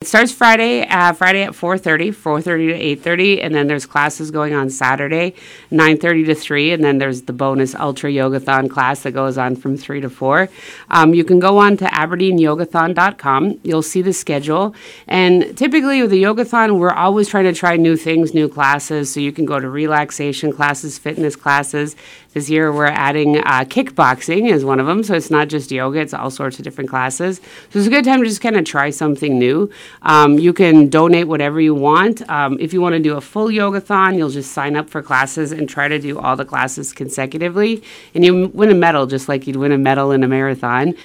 starts Friday at 4:30 to 8:30, and then there's classes going on Saturday, 9:30 to 3, and then there's the bonus Ultra Yogathon class that goes on from 3 to 4. You can go on to AberdeenYogathon.com. You'll see the schedule, and typically with the Yogathon, we're always trying to try new things, new classes, so you can go to relaxation classes, fitness classes. This year we're adding kickboxing as one of them, so it's not just yoga, it's all sorts of different classes. So it's a good time to just kind of try something new. You can donate whatever you want. If you want to do a full yogathon, you'll just sign up for classes and try to do all the classes consecutively, and you win a medal just like you'd win a medal in a marathon.